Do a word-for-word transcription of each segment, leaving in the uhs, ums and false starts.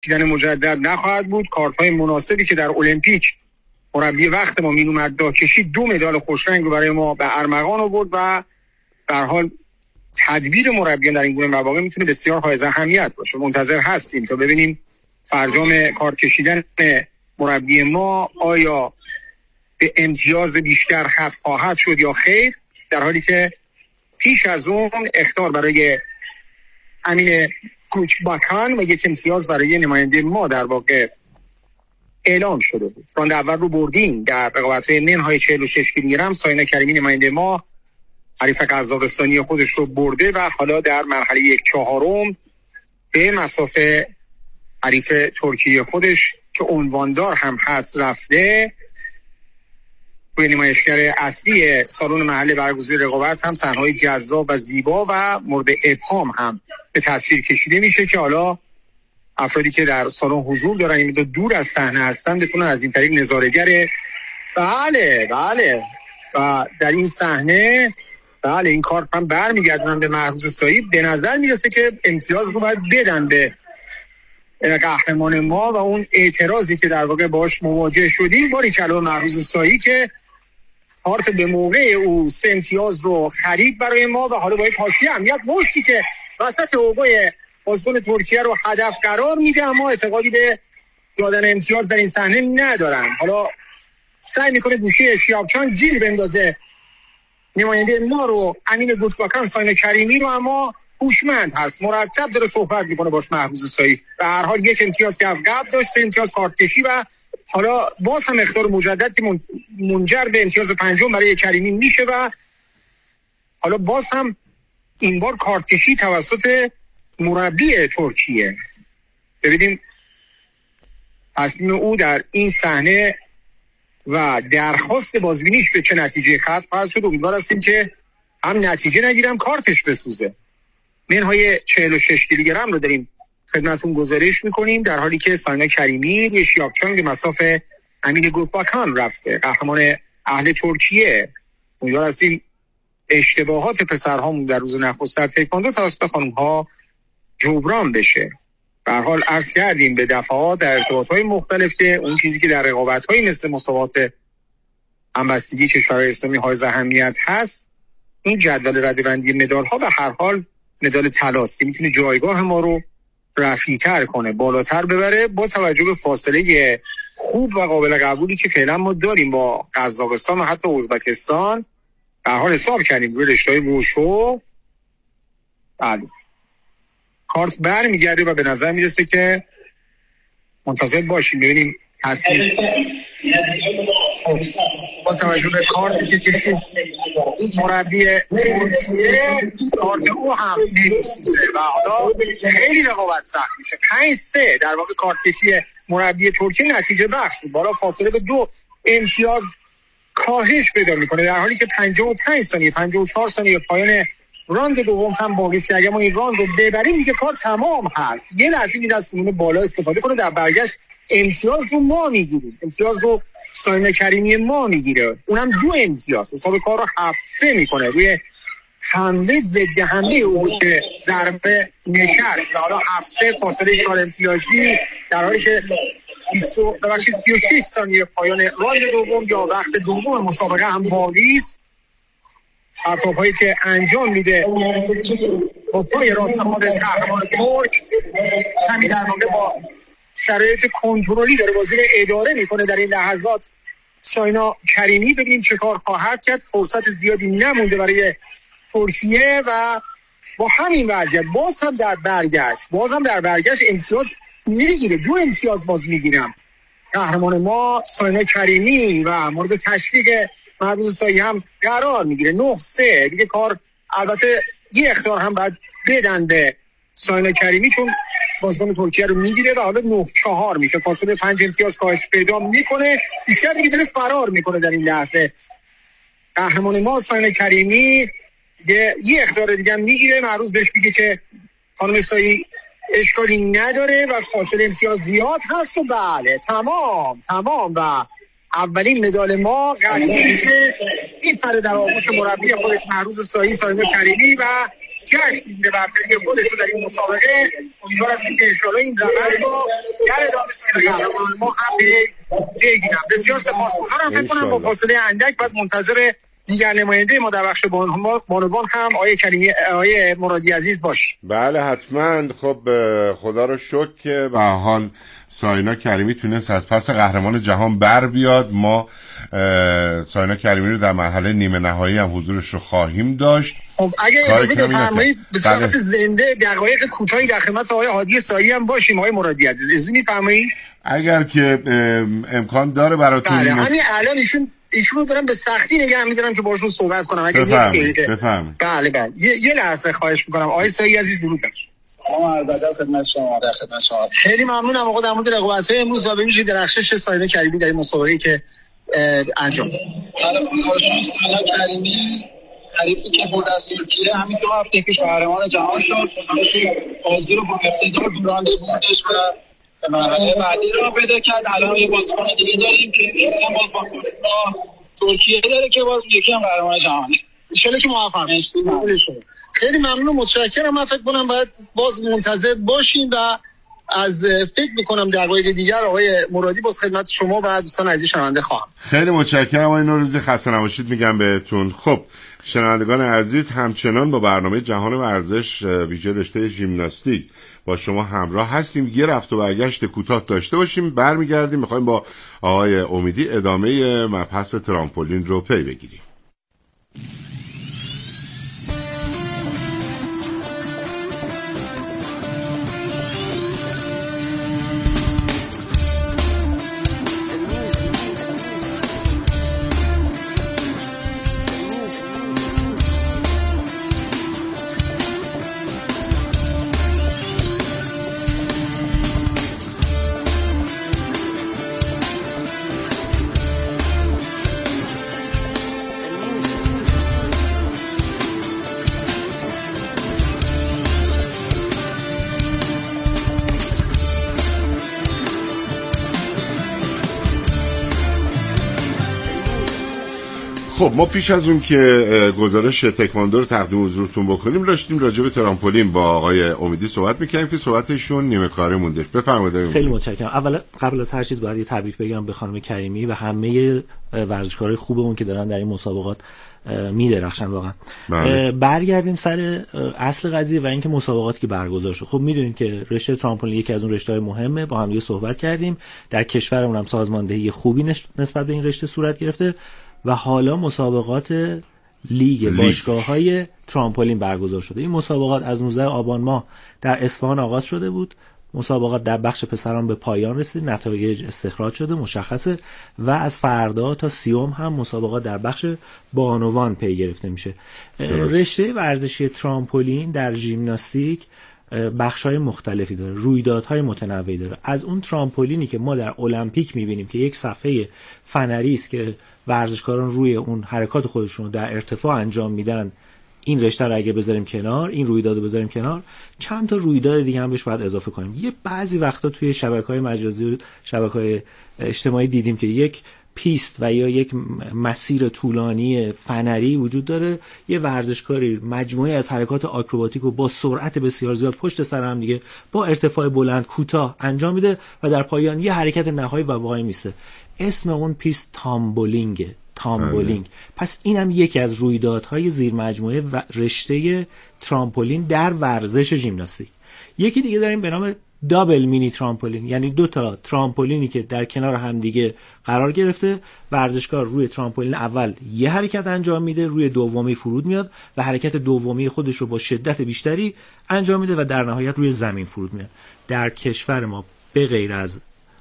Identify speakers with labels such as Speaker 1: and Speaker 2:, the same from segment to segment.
Speaker 1: کشیدن مجدد نخواهد بود. کارت‌های مناسبی که در المپیک مربی وقت ما مین اومد دا کشید، دو مدال خوشرنگ رو برای ما به ارمغان آورد و به هر حال تدبیر مربیان در این گونه مواقع میتونه بسیار حائز اهمیت باشه. منتظر هستیم تا ببینیم فرجام کارت کشیدن مربی ما آیا به امتیاز بیشتر ختم خواهد شد یا خیر، در حالی که پیش از اون اخطار برای امین کوچباکان و یک امتیاز برای نماینده ما در واقع اعلام شده بود. راند اول رو بردیم در رقابت‌های منهای چهل و شش کیلوگرم. ساینا کریمی نماینده ما حریف قزاقستانی خودش رو برده و حالا در مرحله یک چهارم به مسافه حریف ترکیه خودش که عنواندار هم هست رفته. روی نمایشگر اصلی سالن محل برگزاری رقابت هم صحنه‌های جذاب و زیبا و مورد ابهام هم به تصویر کشیده میشه که حالا افرادی که در سالن حضور دارن این دور از صحنه هستن بتونن از این طریق نظاره‌گر بله بله و در این صحنه بله این کارت هم برمیگردونن به محروز سایی. به نظر میرسه که امتیاز رو باید بدن به قهرمان ما و اون اعتراضی که در واقع باش مواجه شدیم باری کلا محروز سایی که کارت به موقع او سه امتیاز رو خرید برای ما و حالا با یک حاشیه امنیت مشتی که وسط اوقای بازیکن ترکیه رو هدف قرار میده، اما اعتقادی به دادن امتیاز در این صحنه ندارن. حالا سعی میکنه گوشه شیابچان گیر بندازه نماینده ما رو، امین گوتباکان ساینا کریمی رو، اما هوشمند هست، مرتب داره صحبت میکنه باش محروز سایی. به هر حال یک امتیاز که از قبل داشت، سه امتیاز کارت کشی و حالا باز هم اخطار مجدد که منجر به امتیاز پنجم برای کریمی میشه و حالا باز هم این بار کارت کشی توسط مربی ترکیه. ببینیم تصمیم او در این صحنه و درخواست بازبینیش به چه نتیجه ختم خواهد شد. امیدوار هستیم که هم نتیجه نگیرم کارتش بسوزه. منهای چهل و شش کیلوگرم رو داریم خدمتون گزارش میکنیم، در حالی که ساینا کریمی به شیابچان به مسافه امین گوتباکان رفته، قهرمان اهل ترکیه. امیدوار هستیم اشتباهات پسرهامون در روز نخست در تکواندو توسط خانم‌ها جبران بشه. به هر حال عرض کردیم به دفعات در ارتباطات مختلف که اون چیزی که در رقابت‌های مثل مسابقات همبستگی کشورهای اسلامی حائز اهمیت هست، این جدول رده‌بندی مدال‌ها به هر حال مدال طلاست که میتونه جایگاه ما رو رفیع‌تر کنه، بالاتر ببره، با توجه به فاصله خوب و قابل قبولی که فعلا ما داریم با قزاقستان و حتی ازبکستان. به هر حال حساب کردیم روی رشته‌های وشو. بله کارت بر میگرده و به نظر میرسه که منتظر باشیم ببینیم تصمیم با توجه به کارتی که کشید مربی ترکیه، کارت او هم نمیسوزه و حالا خیلی رقابت سخت میشه. پنج سه در واقع کارت کشی مربی ترکیه نتیجه بخش بود، بالا فاصله به دو امتیاز کاهش پیدا میکنه، در حالی که پنجاه و پنج ثانیه پنجاه و چهار ثانیه پایان راند دوم هم باقی است که اگه ما این راند رو ببریم دیگه کار تمام هست. یه لحظه میره از سمون بالا استفاده کنه، در برگشت امتیاز رو ما میگیریم، امتیاز رو ساینا کریمی ما میگیره، اونم دو امتیاز. حساب کار رو هفت سه میکنه روی حمله ضد حمله او بود که ضربه نشست و حالا هفت سه فاصله چهار امتیازی، در حالی که بیست ببخشید سی و شش ثانیه پایان راند دوم یا وقت دوم مسابقه هم باقی است. پرتاب هایی که انجام میده با پای راست خودش قهرمان ترک کمی در واقع با شرایط کنترلی داره بازی رو اداره میکنه در این لحظات. ساینا کریمی ببینیم چه کار خواهد کرد، فرصت زیادی نمونده برای ترکیه و با همین وضعیت باز هم در برگشت باز هم در برگشت امتیاز میگیره، دو امتیاز باز میگیرم قهرمان ما ساینا کریمی و مورد تشویق محروز سایی هم قرار میگیره. نه سه دیگه کار، البته یه اخطار هم باید بدن به ساینا کریمی چون بازیکن ترکیه رو میگیره و حالا نه چهار میشه، فاصله پنج امتیاز کاهش پیدا میکنه، بیشتر دیگه داره فرار میکنه در این لحظه. قهرمان ما ساینا کریمی دیگه یه اخطار دیگه هم میگیره، محروز بهش میگه که خانم سایی اشکالی نداره و فاصله امتیاز زیاد هست و بله تمام تمام و اولین مدال ما قطعی میشه. این پر در آغوش مربی خودش محروز سایی ساینا کریمی و جشن میگیره برتری خودش رو در این مسابقه. امیدوار هستیم که انشالله این روند رو در ادامه سایر قهرمانان ما هم بگیرم. بسیار سپاسگزارم. فکر کنم با فاصله اندک بعد منتظر دیگر نماینده ما در بخش بانوان هم آیه کریمی، آیه مرادی عزیز باش.
Speaker 2: بله حتما. خب خدا رو شکر که به حال ساینا کریمی تونست از پس قهرمان جهان بر بیاد. ما ساینا کریمی رو در مرحله نیمه نهایی هم حضورش رو خواهیم داشت.
Speaker 1: خب اگه اجازه بفرمایید به صورت زنده دقایق کوتاهی در خدمت آقای هادی سایی هم باشیم. آقای مرادی عزیز اجازه می‌فرمایید؟
Speaker 2: اگر که امکان داره براتون.
Speaker 1: بله همین الان ایشون ایشون رو دارم به سختی نگه می‌دارم که باشون صحبت کنم. اگه
Speaker 2: بفرمایید بفرمایید.
Speaker 1: بله بله یه, یه لحظه خواهش می‌کنم. آقای سایی عزیز درود بر
Speaker 3: سلام عرض ادب خدمت شما. در خدمت شما.
Speaker 1: خیلی ممنونم آقا در مورد رقابت‌های امروز و ببینید درخشش ساینا کریمی در این مسابقه‌ای که انجام شد.
Speaker 3: حالا ساینا کریمی حریفی که بود از ترکیه همین دو هفته پیش قهرمان جهان شد. بازی رو با اقتدار برنده بودش و به مرحله بعدی رو پیدا کرد. الان یه بازیکن دیگه داریم که ایشون باز با ترکیه داره که باز یکی هم قهرمان جهانه.
Speaker 1: ان شاءالله که موفق بشید. خیلی ممنون و متشکرم. من فکر کنم باید باز منتظر باشیم و از فکر میکنم دقایق دیگر آقای مرادی باز خدمت شما و دوستان عزیز شنونده خواهم.
Speaker 2: خیلی متشکرم آقای نوروزی، خسته نباشید میگم بهتون. خب شنوندگان عزیز، همچنان با برنامه جهان ورزش ویژه رشته ژیمناستیک با شما همراه هستیم. یه رفت و برگشت کوتاه داشته باشیم، برمیگردیم میخوایم با آقای امیدی ادامه مبحث ترامپولین رو پی بگیریم. خب ما پیش از اون که گزارش تکواندو رو تقدیم حضورتون بکنیم داشتیم راجع به ترامپولین با آقای امیدی صحبت می‌کردیم که صحبتشون نیمه کاری موندش. بفرمایید.
Speaker 4: خیلی متشکرم. اول قبل از هر چیز باید یه تبریک بگم به خانم کریمی و همه ورزشکارای خوبمون که دارن در این مسابقات می‌درخشن واقعا. بله. برگردیم سر اصل قضیه و اینکه مسابقاتی که برگزار شد. خب می‌دونید که رشته ترامپولین یکی از اون رشته‌های مهمه، با هم دیگه صحبت کردیم. در کشورمون هم سازماندهی خوبی نسبت به این رشته صورت گرفته و حالا مسابقات لیگ باشگاه‌های ترامپولین برگزار شده. این مسابقات از نوزده آبان ماه در اصفهان آغاز شده بود. مسابقات در بخش پسران به پایان رسید، نتایج استخراج شده مشخصه و از فردا تا سیوم هم مسابقات در بخش بانوان پی گرفته میشه. رشته ورزشی ترامپولین در ژیمناستیک بخش‌های مختلفی داره، رویدادهای متنوعی داره. از اون ترامپولینی که ما در المپیک می‌بینیم که یک صفحه فنری است که ورزشکاران روی اون حرکات خودشون رو در ارتفاع انجام میدن، این رشته رو اگه بذاریم کنار، این رویداد رو بذاریم کنار، چند تا رویداد دیگه هم بهش باید اضافه کنیم. یه بعضی وقتا توی شبکه‌های مجازی، شبکه‌های اجتماعی دیدیم که یک پیست و یا یک مسیر طولانی فنری وجود داره، یه ورزشکاری مجموعه از حرکات آکروباتیک رو با سرعت بسیار زیاد پشت سر هم دیگه با ارتفاع بلند کوتاه انجام میده و در پایان یه حرکت نهایی و وای میسته. اسم اون پیست تامبولینگه، تامبولینگ. پس اینم یکی از رویدادهای زیر مجموعه و رشته ترامپولین در ورزش ژیمناستیک. یکی دیگه داریم به نام دابل مینی ترامپولین، یعنی دو تا ترامپولینی که در کنار هم دیگه قرار گرفته. ورزشکار روی ترامپولین اول یه حرکت انجام میده، روی دومی فرود میاد و حرکت دومی خودش رو با شدت بیشتری انجام میده و در نهایت روی زمین فرود میاد. در کشور ما به غیر از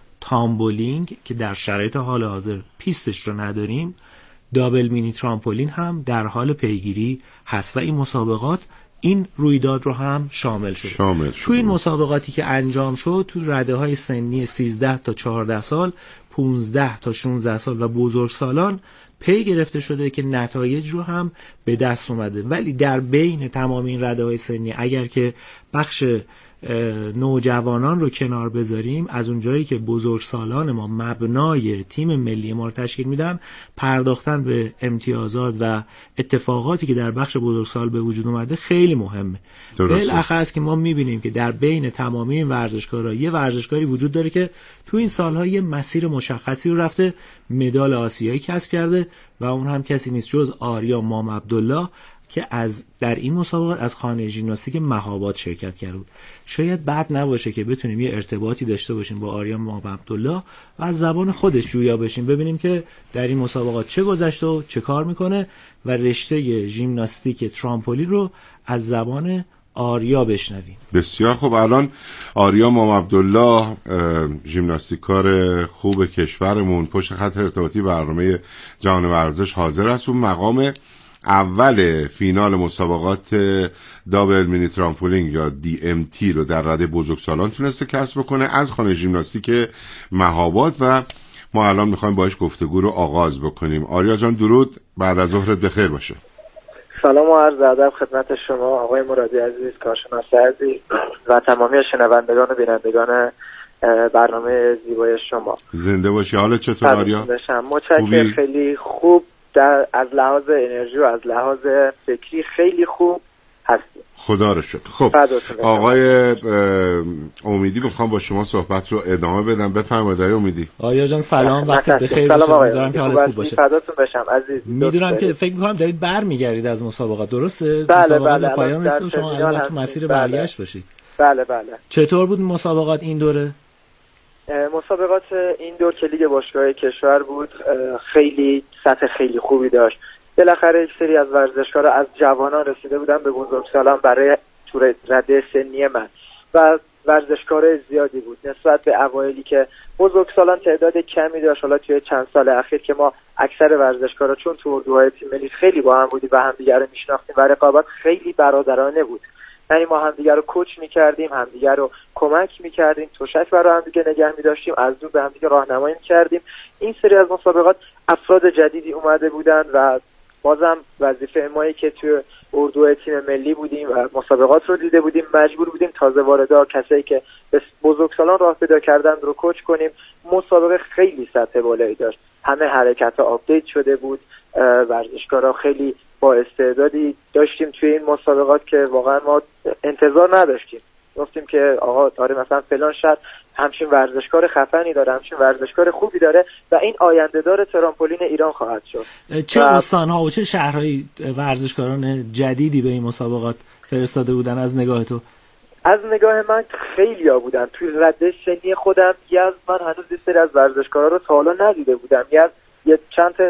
Speaker 4: تامبولینگ که در شرایط حال حاضر پیستش رو نداریم، دابل مینی ترامپولین هم در حال پیگیری هست و این مسابقات این رویداد رو هم شامل شد.
Speaker 2: شامل شد.
Speaker 4: تو این مسابقاتی که انجام شد تو رده‌های سنی سیزده تا چهارده سال، پانزده تا شانزده سال و بزرگسالان پی گرفته شده که نتایج رو هم به دست اومده. ولی در بین تمام این رده‌های سنی اگر که بخش نوجوانان رو کنار بذاریم، از اونجایی که بزرگسالان ما مبنای تیم ملی ما رو تشکیل میدن، پرداختن به امتیازات و اتفاقاتی که در بخش بزرگسال به وجود اومده خیلی مهمه. بالاخص که ما میبینیم که در بین تمامی این ورزشکارها یه ورزشکاری وجود داره که تو این سالها یه مسیر مشخصی رو رفته، مدال آسیایی کسب کرده و اون هم کسی نیست جز آریا مام عبدالله که از در این مسابقات از خانه ژیمناستیک مهاباد شرکت کرده بود. شاید بد نباشه که بتونیم یه ارتباطی داشته باشیم با آریا مام عبدالله و از زبان خودش جویا بشیم، ببینیم که در این مسابقات چه گذشته و چه کار میکنه و رشته ژیمناستیک ترامپولین رو از زبان آریا بشنویم.
Speaker 2: بسیار خوب. الان آریا مام عبدالله ژیمناستیکار خوب کشورمون پشت خط ارتباطی برنامه جهان ورزش حاضر است. اون مقام اول فینال مسابقات دابل مینی ترامپولین یا دی ام تی رو در رده بزرگسالان تونسته کسب بکنه از خانه ژیمناستیک مهاباد و ما الان میخوایم باهاش گفتگو رو آغاز بکنیم. آریا جان درود، بعد از ظهرت بخیر باشه.
Speaker 5: سلام و عرض ادب خدمت شما آقای مرادی عزیز، کارشناس عزیز و تمامی شنوندگان و بینندگان برنامه زیبای شما.
Speaker 2: زنده باشی. حالت چطور آریا؟
Speaker 5: متشکرم، خیلی خوب. در از لحاظ انرژی و از لحاظ فکری خیلی خوب هستیم.
Speaker 2: خدا رو شکر. خب آقای امیدی میخوام با شما صحبت رو ادامه بدم. بفرمایید آقای امیدی.
Speaker 4: آریا جان سلام، وقتت بخیر باشه. امیدوارم که حالت خوب باشه.
Speaker 5: فداتون بشم عزیز.
Speaker 4: میدونم که فکر میکنم دارید برمیگردید از مسابقات، درسته؟
Speaker 5: بله
Speaker 4: مسابقات
Speaker 5: بله.
Speaker 4: پایان رسید و شما الان تو مسیر
Speaker 5: بله.
Speaker 4: برگشت باشید.
Speaker 5: بله بله.
Speaker 4: چطور بود مسابقات این دوره؟
Speaker 5: مسابقات این دور که لیگ باشگاه‌های کشور بود خیلی سطح خیلی خوبی داشت. بالاخره یک سری از ورزشکارا از جوانان رسیده بودن به بزرگسالان برای تور رده سنی من و ورزشکارای زیادی بود نسبت به اوایلی که بزرگسالان تعداد کمی داشت. حالا توی چند سال اخیر که ما اکثر ورزشکارا چون تو اردوهای تیم ملی خیلی با هم بودیم و همدیگه رو میشناختیم و رقابت خیلی برادرانه بود، یعنی ما همدیگه رو کوچ میکردیم، همدیگه رو کمک میکردیم، تشک برای همدیگه نگه میداشتیم، از دور به همدیگه راهنمایی میکردیم. این سری از مسابقات افراد جدیدی اومده بودن و بازم وظیفه مایی که توی اردوهای تیم ملی بودیم و مسابقات رو دیده بودیم مجبور بودیم تازه واردا کسایی که بزرگسالان راه پیدا کردن رو کوچ کنیم. مسابقه خیلی سطح بالایی داشت، همه حرکت آپدیت شده بود، ورزشکارا خیلی با استعدادی داشتیم توی این مسابقات که واقعا ما انتظار نداشتیم. گفتیم که آقا داره مثلا فلان شهر همچین ورزشکار خفنی داره، همچین ورزشکار خوبی داره و این آینده دار ترامپولین ایران خواهد شد.
Speaker 4: چه استان‌ها و چه شهرهایی ورزشکاران جدیدی به این مسابقات فرستاده بودن از نگاه تو؟
Speaker 5: از نگاه من خیلی‌ها بودن. توی رده سنی خودم یز من هنوز یه سری از ورزشکارا رو تا حالا ندیده بودم. یز یه چند تا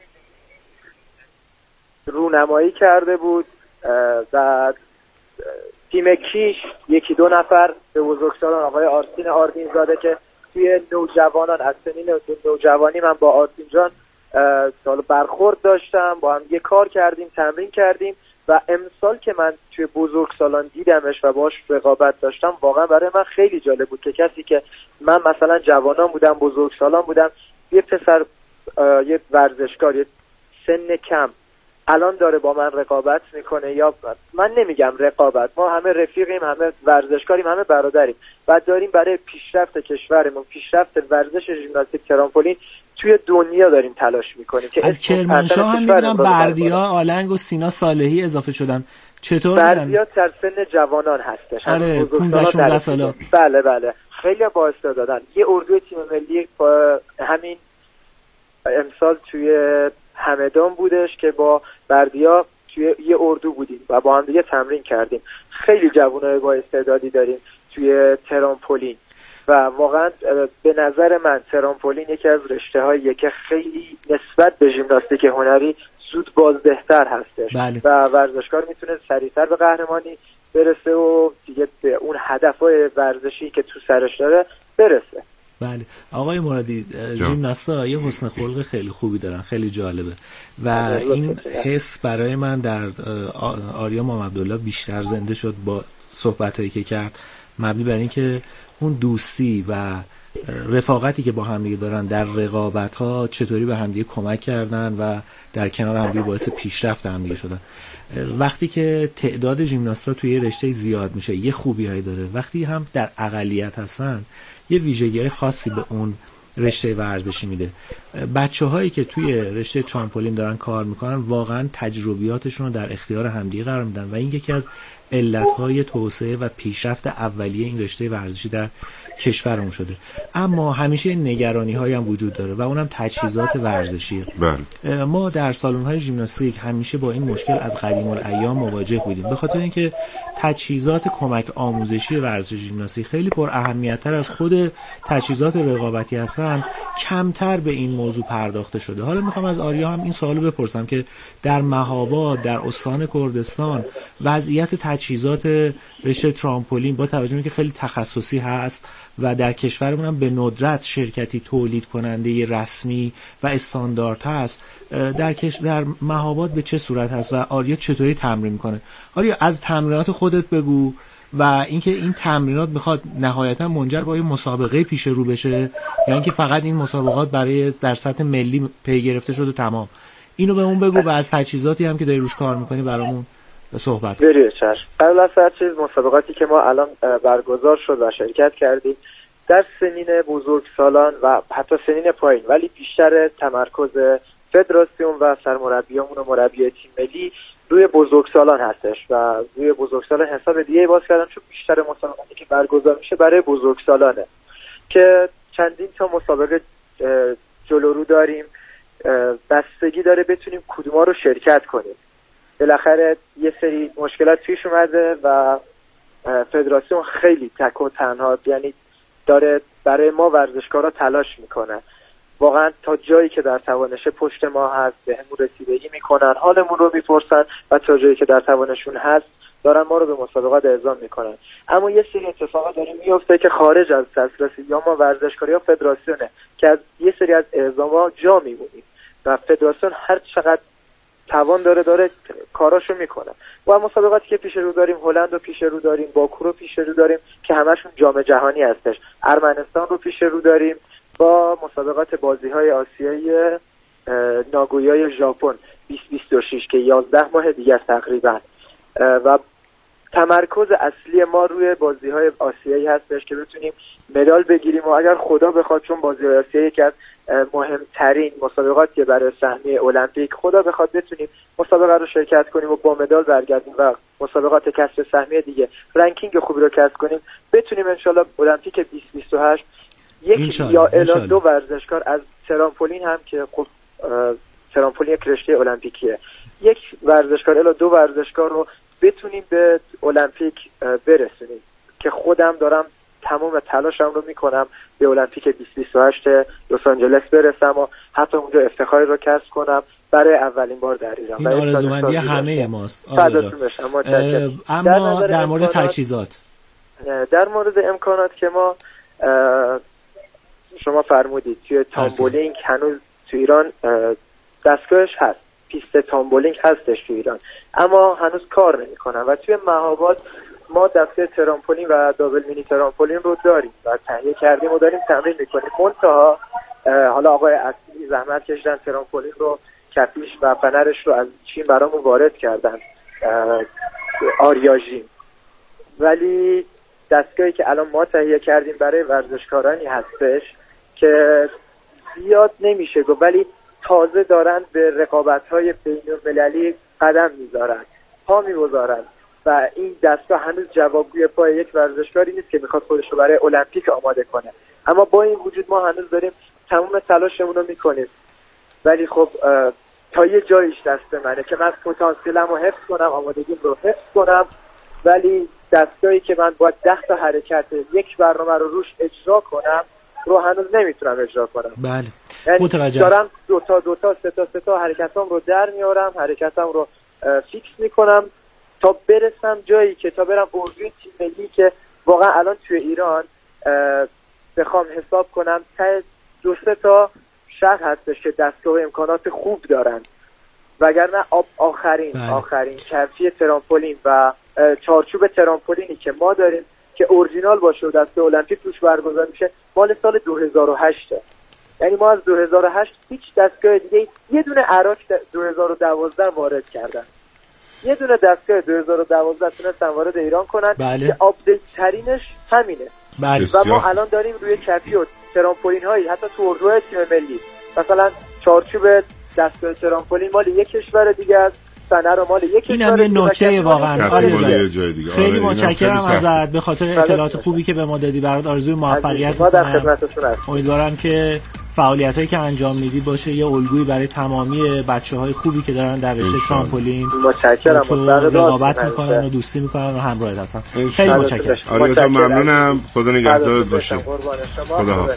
Speaker 5: رونمایی کرده بود و تیم کیش یکی دو نفر به بزرگسالان، آقای آرتین آردین زاده که توی نوجوانان از سنین نوجوانی من با آرتین جان برخورد داشتم، با هم یه کار کردیم، تمرین کردیم و امسال که من توی بزرگسالان دیدمش و باش رقابت داشتم واقعا برای من خیلی جالب بود که کسی که من مثلا جوانان بودم، بزرگسالان بودم، یه پسر یه ورزشکار یه سن کم الان داره با من رقابت میکنه. یا من نمیگم رقابت، ما همه رفیقیم، همه ورزشکاریم، همه برادریم و داریم برای پیشرفت کشورمون، پیشرفت ورزش ژیمناستیک ترامپولین توی دنیا داریم تلاش میکنیم. که
Speaker 4: از کرمانشاه هم میبینم بردیا آلنگ و سینا صالحی اضافه شدن. چطور
Speaker 5: بردیا در سن جوانان هستش؟
Speaker 4: آره پانزده شانزده ساله.
Speaker 5: بله بله خیلی با استعدادن. یه اردوی تیم ملی با همین امسال توی همدان بودش که با بردیا توی یه اردو بودیم و با هم دیگه تمرین کردیم. خیلی جوانای با استعدادی داریم توی ترامپولین و واقعا به نظر من ترامپولین یکی از رشته‌هاییه که خیلی نسبت به ژیمناستیک هنری زود بازدهتر هستش.
Speaker 4: بله.
Speaker 5: و ورزشکار میتونه سریعتر به قهرمانی برسه و دیگه به اون هدفهای ورزشی که تو سرش داره برسه.
Speaker 4: بله آقای مرادی، ژیمناستا یه حسن خلق خیلی خوبی دارن، خیلی جالبه و این حس برای من در آریا مام عبدالله بیشتر زنده شد با صحبتایی که کرد، مبنی بر این که اون دوستی و رفاقتی که با همدیگه دارن در رقابت‌ها چطوری به همدیگه کمک کردن و در کنار همدیگه باعث پیشرفت همدیگه شدن. وقتی که تعداد ژیمناستا توی رشته زیاد میشه یه خوبی‌هایی داره، وقتی هم در اقلیت هستن یه ویژگی‌های خاصی به اون رشته ورزشی میده. بچه‌هایی که توی رشته ترامپولین دارن کار میکنن واقعا تجربیاتشون رو در اختیار همدیگه قرار میدن و این یکی از علتهای توسعه و پیشرفت اولیه این رشته ورزشی در کشورمون شده. اما همیشه نگرانی هایی هم وجود داره و اونم تجهیزات ورزشیه.
Speaker 2: بله.
Speaker 4: ما در سالن های ژیمناستیک همیشه با این مشکل از قدیم الایام مواجه بودیم، به خاطر اینکه تجهیزات کمک آموزشی ورزش ژیمناستیک خیلی پر اهمیت تر از خود تجهیزات رقابتی هستن، کمتر به این موضوع پرداخته شده. حالا میخوام از آریا هم این سوالو بپرسم که در مهاباد، در استان کردستان وضعیت تجهیزات رشته ترامپولین با توجه به اینکه خیلی تخصصی هست و در کشورمون هم به ندرت شرکتی تولید کننده رسمی و استاندارد هست، در کش... در مهاباد به چه صورت هست و آریا چطوری تمرین میکنه؟ آریا از تمرینات خودت بگو و اینکه این تمرینات میخواد نهایتا منجر به یه مسابقه پیش رو بشه یا یعنی اینکه فقط این مسابقات برای در سطح ملی پی گرفته شده تمام. اینو به اون بگو و از تجهیزاتی هم که داری روش کار میکنی برامون صحبت کن.
Speaker 5: بله چشم. قبل از هر چیز مسابقاتی که ما الان برگزار شد و شرکت کردیم در سنین بزرگسالان و حتی سنین پایین، ولی بیشتر تمرکز فدراسیون و سرمربیامون و مربی تیم ملی روی بزرگسالان هستش و روی بزرگسالان حساب دیگه باز کردن، چون بیشتر مسابقاتی که برگزار میشه برای بزرگسالانه که چندین تا مسابقه جلو رو داریم. بستگی داره بتونیم کدوما رو شرکت کنیم. بالاخره یه سری مشکلات پیش اومده و فدراسیون خیلی تک و تنها یعنی داره برای ما ورزشکارا تلاش میکنه، واقعا تا جایی که در توانشه پشت ما هست به همون رسیدگی میکنن، حالمون رو میپرسن و تا جایی که در توانشون هست دارن ما رو به مسابقات اعزام میکنن. اما یه سری اتفاقات داره میفته که خارج از دسترس یا ما ورزشکاری یا فدراسیونه که از یه سری از اعزام‌ها جا میمونیم و فدراسیون هر چقدر توان داره داره کاراشو میکنه. و مسابقاتی که پیش رو داریم هلند رو پیش رو داریم، باکو رو پیش رو داریم که همشون جام جهانی هستش، ارمنستان رو پیش رو داریم با مسابقات بازی‌های آسیایی ناگویای ژاپن بیست بیست و شش که یازده ماه دیگه است تقریبا و تمرکز اصلی ما روی بازی‌های آسیایی هستش که بتونیم مدال بگیریم و اگر خدا بخواد، چون بازی‌های آسیایی که مهمترین مسابقاتی برای سهمیه المپیک، خدا بخواد بتونیم مسابقه رو شرکت کنیم و با مدال برگردیم و مسابقات کسب سهمیه دیگه رنکینگ خوبی رو کسب کنیم، بتونیم انشالله المپیک بیست بیست و هشت یک یا الی دو ورزشکار از ترامپولین هم که خب ترامپولین یک رشته المپیکیه، یک ورزشکار الی دو ورزشکار رو بتونیم به المپیک برسونیم که خودم دارم تمام تلاشم رو میکنم به المپیک بیست بیست و هشت لس آنجلس برسم و حتی اونجا افتخاری رو کسب کنم برای اولین بار در ایران.
Speaker 4: این آرزومندی همه ماست. اما در مورد تجهیزات،
Speaker 5: در مورد امکانات که ما شما فرمودید توی تامبولینگ هنوز تو ایران دستگاهش هست، پیست تامبولینگ هستش تو ایران اما هنوز کار نمیکنن و توی مهاباد ما دسته ترامپولین و دابل مینی ترامپولین رو داریم و تهیه کردیم و داریم تمرین میکنیم. منتها حالا آقای اصلی زحمت کشیدن ترامپولین رو کپیش و فنرش رو از چین برامون وارد کردن آریاژیم، ولی دستگاهی که الان ما تهیه کردیم برای ورزشکارانی هستش که زیاد نمیشه گفت ولی تازه دارن به رقابت‌های بین‌المللی قدم میذارن، پا میگذارن و این دستگاه هنوز جوابگوی پای یک ورزشکاری نیست که میخواد خودش رو برای المپیک آماده کنه. اما با این وجود ما هنوز داریم تمام تلاشمون رو میکنیم، ولی خب تا یه جاییش دست منه که من پتانسیلم رو حفظ کنم، آمادگیم رو حفظ کنم، ولی دستگاهی که من باید ده تا حرکت یک برنامه رو روش اجرا کنم رو هنوز نمیتونم اجرا کنم.
Speaker 4: بله
Speaker 5: یعنی
Speaker 4: متوجه
Speaker 5: دارم دو تا دو تا سه تا سه تا حرکتام رو در میارم، حرکتام رو فیکس میکنم تا برسم جایی که تا برم اردوی تیم ملی که واقعا الان توی ایران بخوام حساب کنم تا دو سه تا شهر هستش که دستگاه و امکانات خوب دارن، وگرنه آخرین بله. آخرین کفی ترامپولین و چارچوب ترامپولینی که ما داریم که اورجینال باشه و دسته المپیک توش برگزار میشه مال سال دو هزار و هشت. یعنی ما از دو هزار و هشت هیچ دستگاه دیگه، یه دونه عراق دو هزار و دوازده وارد کردن، یه دونه دستگاه دو هزار و دوازده تونستن وارد ایران کنن
Speaker 4: بله.
Speaker 5: که آپدیت ترینش همینه.
Speaker 4: بله.
Speaker 5: و ما الان داریم روی کفی و ترامپولین هایی حتی تو اردوهای تیم ملی، مثلا چارچوب دستگاه ترامپولین مال یک کشور دیگه است، صحنه رو مال یک کشور دیگه.
Speaker 4: اینم یه نکته واقعا
Speaker 2: آره
Speaker 4: خیلی متشکرم ازت به خاطر اطلاعات خوبی که به ما دادی. برات آرزوی موفقیت می‌کنم. امیدوارم که فعالیتایی که انجام میدی باشه یه الگویی برای تمامی بچه‌های خوبی که دارن در رشته ترامپولین
Speaker 5: متشکرم
Speaker 4: رقابت میکنن و دوستی میکنن و همراهت هستن. خیلی متشکرم.
Speaker 2: آریا جان ممنونم. خدا نگهدارت باشه. خدا حافظ.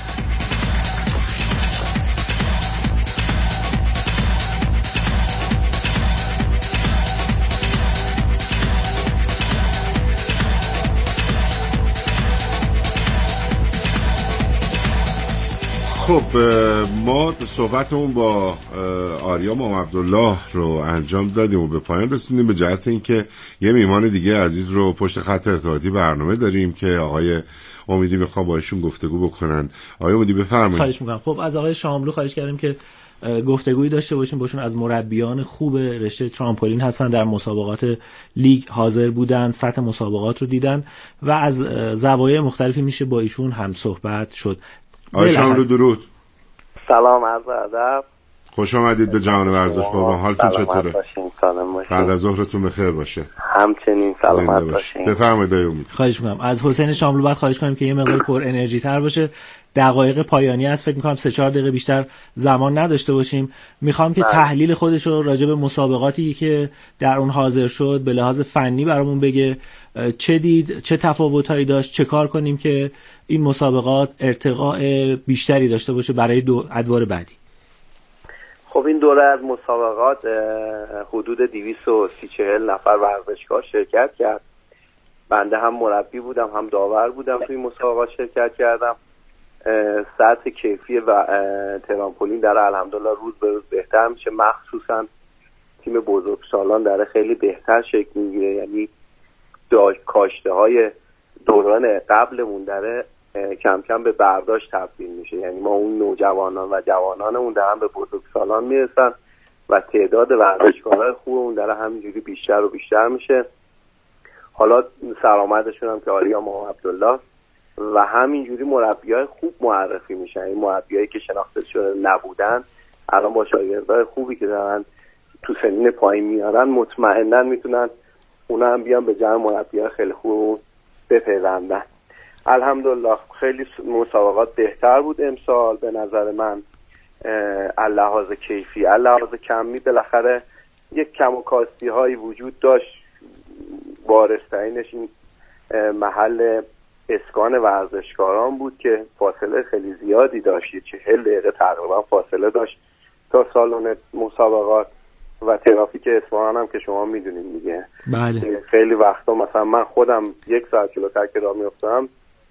Speaker 2: خب ما صحبتمون با آریا محمد عبدالله رو انجام دادیم و به پایان رسوندیم، به جهت اینکه یه میهمان دیگه عزیز رو پشت خط ارتباطی برنامه داریم که آقای امیدی میخوام با ایشون گفتگو بکنن. آقای امیدی بفرمایید.
Speaker 4: خواهش میکنم. خب از آقای شاملو خواهش کردیم که گفتگویی داشته باشیم باشون. از مربیان خوب رشته ترامپولین هستن، در مسابقات لیگ حاضر بودن، سطح مسابقات رو دیدن و از زوایای مختلفی میشه با ایشون هم صحبت شد.
Speaker 2: آقای شاملو درود.
Speaker 6: سلام، عرض ادب.
Speaker 2: خوش آمدید به جهان ورزش. بابا حالتون چطوره؟
Speaker 6: باشین، سلام باشین.
Speaker 2: بعد از ظهرتون بخیر باشه.
Speaker 6: همچنین سلامت باشین.
Speaker 2: بفرمایید آقای امید.
Speaker 4: خواهش می‌کنم. از حسین شاملو بعد خواهش کنیم که یه مقدار پر انرژی تر باشه. دقایق پایانی است، فکر می‌کنم سه چهار دقیقه بیشتر زمان نداشته باشیم. می‌خوام که بله. تحلیل خودش رو راجع به مسابقاتی که در اون حاضر شد به لحاظ فنی برامون بگه. چه دید، چه تفاوت‌هایی داشت، چه کار کنیم که این مسابقات ارتقاء بیشتری داشته باشه برای دو ادوار بعدی.
Speaker 6: خب این دوره از مسابقات حدود دویست و سی چهل نفر ورزشکار شرکت کرد. بنده هم مربی بودم هم داور بودم توی مسابقات شرکت کردم. سطح کیفی و ترامپولین در الحمدلله روز به روز بهتر میشه، مخصوصا تیم بزرگسالان در خیلی بهتر شکل میگیره. یعنی کاشته های دوران قبلمون داره کم کم به برداشت تبدیل میشه. یعنی ما اون نوجوانان و جوانانمون دارن به بزرگسالان میرسن و تعداد ورزشکارهای خوبمون داره همینجوری بیشتر و بیشتر میشه. حالا سرآمدشون هم که آریا محمد عبدالله و همینجوری مربیای خوب معرفی میشن. این مربیایی که شناخته شده نبودن الان با شاگردای خوبی که دارن تو سنین پایین میارن مطمئنا میتونن اونا هم بیان به جمع مربیای خیلی خوب بپیوندن. الحمدلله خیلی مسابقات بهتر بود امسال به نظر من. اللحاظ کیفی، اللحاظ کمی بالاخره یک کم و کاستی هایی وجود داشت. بارزترینش این محل اسکان ورزشکاران بود که فاصله خیلی زیادی داشت، چهل دقیقه تقریبا فاصله داشت تا سالن مسابقات و ترافیک اصفهان هم که شما میدونید دیگه.
Speaker 4: بله.
Speaker 6: خیلی وقتا مثلا من خودم یک ساعت جلوتر که راه میافتم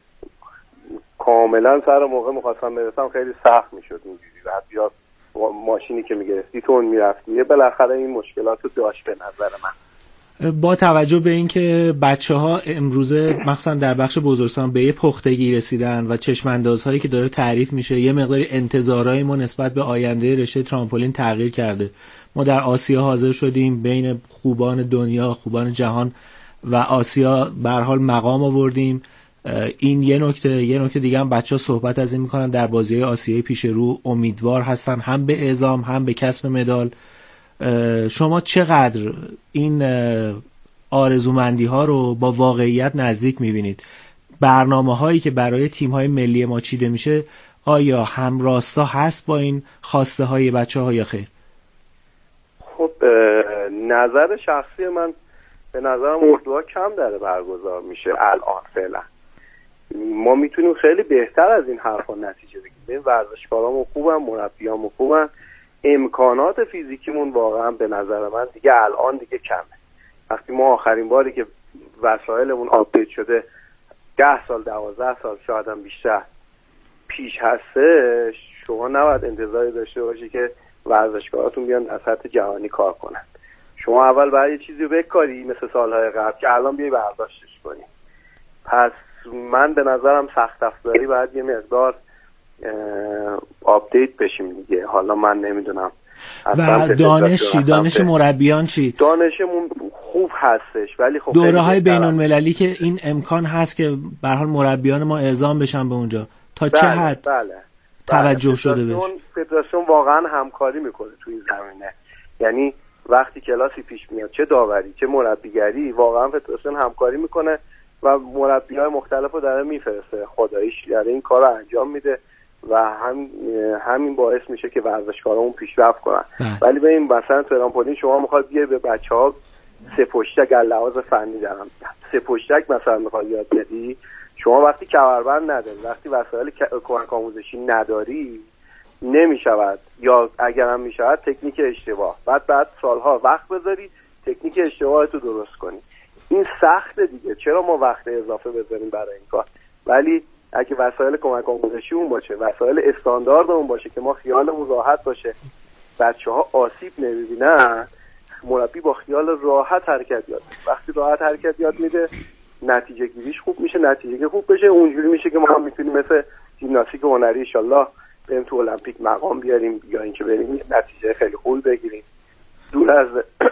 Speaker 6: کاملا سر موقع میخواستم برسم خیلی سخت میشد اینجوری، بعد یا ماشینی که میگرفتی تون میرفتی. بالاخره این مشکلات رو داشت به نظر من.
Speaker 4: با توجه به اینکه بچه‌ها امروزه مخصوصا در بخش بزرگسالان به یه پختگی رسیدن و چشم‌اندازهایی که داره تعریف میشه، یه مقداری انتظارهای ما نسبت به آینده رشته ترامپولین تغییر کرده. ما در آسیا حاضر شدیم، بین خوبان دنیا، خوبان جهان و آسیا به هر حال مقام آوردیم. این یه نکته یه نکته دیگه هم بچه‌ها صحبت از این میکنن در بازی‌های آسیایی پیش رو امیدوار هستن هم به اعزام هم به کسب مدال. شما چقدر این آرزومندی ها رو با واقعیت نزدیک میبینید؟ برنامه هایی که برای تیم های ملی ما چیده میشه آیا همراستا هست با این خواسته های بچه ها یا خیر؟
Speaker 6: خب نظر شخصی من به نظرم اردوها کم داره برگزار میشه الان. فعلا ما میتونیم خیلی بهتر از این حرفا نتیجه بگیریم. ورزشکارامون خوبن، مربیامون خوبن، امکانات فیزیکیمون واقعا به نظر من دیگه الان دیگه کمه. وقتی ما آخرین باری که وسایلمون آپدیت شده ده سال دوازده سال شاید هم بیشتر پیش هسته، شما نباید انتظاری داشته باشی که ورزشکاراتون بیان در سطح جهانی کار کنن. شما اول باید یه چیزی رو بکاری مثل سالهای قبل که الان بیای برداشتش کنی. پس من به نظرم سخت افزاری باید یه مقدار آپدیت بشیم دیگه. حالا من نمیدونم
Speaker 4: و دانش چی؟ دانش مربیان چی؟
Speaker 6: دانشمون خوب هستش ولی خب
Speaker 4: دوره های بین المللی که این امکان هست که به هر حال مربیان ما اعزام بشن به اونجا، تا
Speaker 6: بله،
Speaker 4: چه حد
Speaker 6: بله،
Speaker 4: توجه
Speaker 6: بله.
Speaker 4: شده بهش؟
Speaker 6: فدراسیون واقعا همکاری میکنه توی زمینه، یعنی وقتی کلاسی پیش میاد چه داوری چه مربیگری واقعا فدراسیون همکاری میکنه و مربیای مختلفو داره میفرسته، خداییش داره این کارو انجام میده و هم همین باعث میشه که ورزشکارامون پیشرفت کنن. ولی ببین مثلا ترامپولین شما میخواد بیای به بچه‌ها سه پشتک از لحاظ فنی دارن، سه پشتک مثلا میخواد یاد بدی، شما وقتی کمربند نداری، وقتی وسایل کمک آموزشی نداری نمیشود، یا اگر هم میشود تکنیک اشتباه، بعد بعد سالها وقت بذاری تکنیک اشتباه تو درست کنی. این سخته دیگه، چرا ما وقت اضافه بذاریم برای این کار؟ ولی اگه وسایل کمک آموزشی اون باشه، وسایل استاندارد اون باشه که ما خیالمون راحت باشه، بچه‌ها آسیب نمیبینن، مربی با خیال راحت حرکت یاد میده. وقتی راحت حرکت یاد میده نتیجه گیریش خوب میشه، نتیجه خوب بشه اونجوری میشه که ما هم میتونیم مثل ژیمناستیک هنری ان شاءالله بریم تو المپیک مقام بیاریم، یا اینکه بریم نتیجه خیلی خوب بگیریم. دور از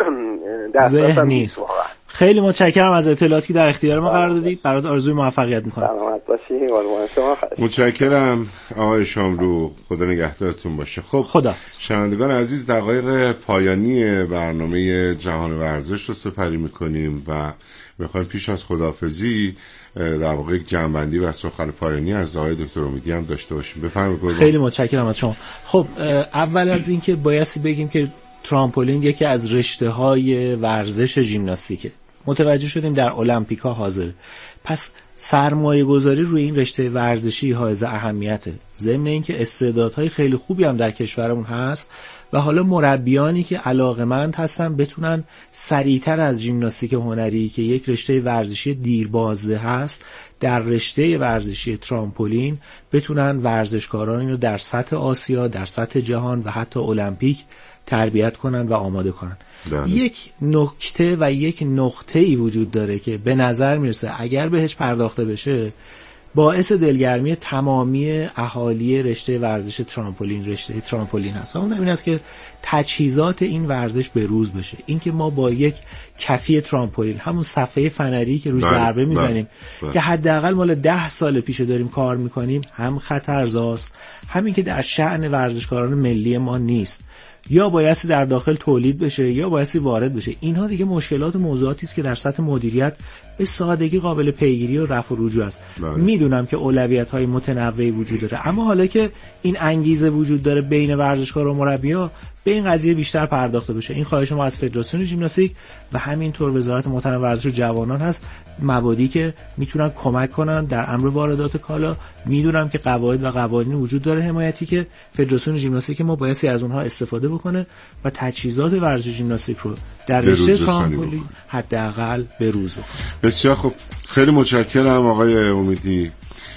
Speaker 6: دست
Speaker 4: نیست. خیلی متشکرم از اطلاعاتی که در اختیار ما قرار دادید. برات آرزوی موفقیت میکنم.
Speaker 6: سلامت باشی. قربان شما.
Speaker 2: متشکرم آقای شاملو، خدا نگهدارتون باشه. خب
Speaker 4: خدا.
Speaker 2: شنوندگان عزیز، دقایق پایانی برنامه جهان ورزش رو سپری میکنیم و میخوایم پیش از خداحافظی در واقع یک جنبندی و سخن پایانی از آقای دکتر امیدی هم داشته باشیم. بفرمایید.
Speaker 4: خیلی متشکرم از شما. خب اول از اینکه بایستی بگیم که ترامپولین یکی از رشته‌های ورزش ژیمناستیکه. متوجه شدیم در المپیک‌ها حاضره. پس سرمایه گذاری روی این رشته ورزشی حائز اهمیته. ضمن اینکه استعدادهای خیلی خوبی هم در کشورمون هست و حالا مربیانی که علاقه‌مند هستن بتونن سریعتر از ژیمناستیک هنری که یک رشته ورزشی دیربازده هست در رشته ورزشی ترامپولین بتونن ورزشکاران رو در سطح آسیا، در سطح جهان و حتی المپیک تربیت کنن و آماده کنن. داره. یک نکته و یک نقطه‌ای وجود داره که به نظر میرسه اگر بهش پرداخته بشه باعث دلگرمی تمامی اهالی رشته ورزش ترامپولین رشته ترامپولین هست. اون این است که تجهیزات این ورزش به روز بشه. اینکه ما با یک کفی ترامپولین، همون صفحه فنری که روش ضربه میزنیم که حداقل مال ده سال پیش داریم کار میکنیم، هم خطرزاست، همین که در شأن ورزشکاران ملی ما نیست، یا بایستی در داخل تولید بشه یا بایستی وارد بشه. اینها دیگه مشکلات و موضوعاتی است که در سطح مدیریت به سادگی قابل پیگیری و رفع و رجوع است. میدونم که اولویت‌های متنوعی وجود داره، اما حالا که این انگیزه وجود داره بین ورزشکار و مربی‌ها به این قضیه بیشتر پرداخته بشه. این خواهش ما از فدراسیون ژیمناستیک و همینطور وزارت محترم ورزش و جوانان هست، مبادی که میتونن کمک کنن در امر واردات کالا. میدونم که قواعد و قوانین وجود داره حمایتی که فدراسیون ژیمناستیک ما بایستی از اونها استفاده بکنه و تجهیزات ورزش ژیمناستیک رو در رشته ترامپولین حداقل به روز بکنه.
Speaker 2: بسیار خوب، خیلی متشکرم آقای امیدی،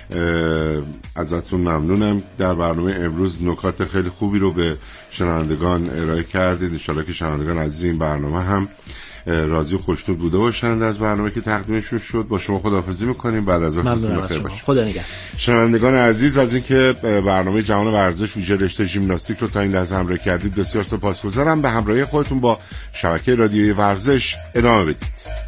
Speaker 2: ازتون ممنونم. در برنامه امروز نکات خیلی خوبی رو به شنوندگان ارائه کردید. ان شاءالله که شنوندگان عزیز این برنامه هم راضی و خوشنود بوده باشند از برنامه که تقدیمشون شد. با شما خداحافظی میکنیم، بعد از اون بخیر باشید.
Speaker 4: خدا نگهدار.
Speaker 2: شنوندگان عزیز از اینکه برنامه جهان ورزش ویژه رشته ژیمناستیک رو تا این لحظه همراه کردید بسیار سپاسگزارم. به همراهی خودتون با شبکه رادیویی ورزش ادامه بدید.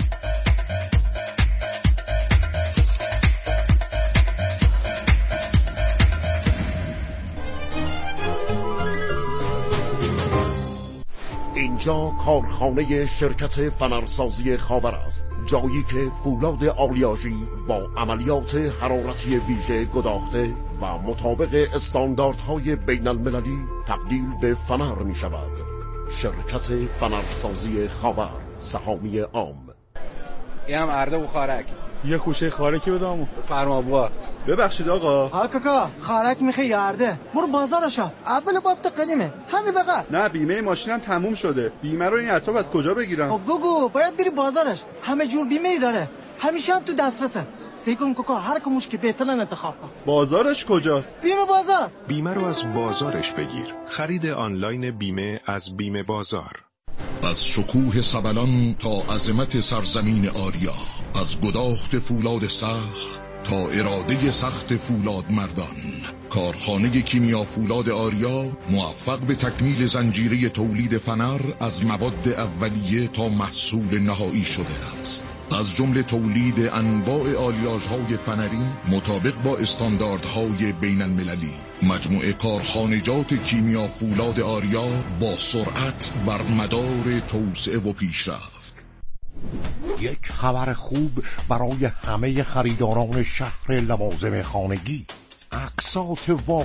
Speaker 7: اینجا کارخانه شرکت فنرسازی خاور است، جایی که فولاد آلیاژی با عملیات حرارتی ویژه گداخته و مطابق استانداردهای بین المللی تبدیل به فنر می شود. شرکت فنرسازی خاور، سهامی عام.
Speaker 8: این هم ارده و خارک.
Speaker 9: یه خوشه خارکی بدامو.
Speaker 8: فرما بوا.
Speaker 9: ببخشید آقا.
Speaker 10: ها کاکا، خارک میخه یارده. برو بازارشا. اول بافت قدیمه. همین بقى.
Speaker 9: نه بیمه ماشینم تموم شده. بیمه رو این اطراف از کجا بگیرم؟
Speaker 10: خب بگو، باید بری بازارش. همه جور بیمه ای داره. همیشه هم تو دسترسه. سیکون کوکا هر کموش که بهترین انتخاب کن.
Speaker 9: بازارش کجاست؟
Speaker 10: بیمه بازار.
Speaker 11: بیمه رو از بازارش بگیر. خرید آنلاین بیمه از بیمه بازار.
Speaker 7: از شکوه سبلان تا عظمت سرزمین آریا، از گداخت فولاد سخت تا اراده سخت فولاد مردان. کارخانه کیمیا فولاد آریا موفق به تکمیل زنجیره تولید فنر از مواد اولیه تا محصول نهایی شده است. از جمله تولید انواع آلیاژهای فنری مطابق با استانداردهای بین المللی. مجموعه کارخانجات کیمیا فولاد آریا با سرعت بر مدار توسعه و پیشرفت.
Speaker 12: یک خبر خوب برای همه خریداران شهر لوازم خانگی. اقساط واقعی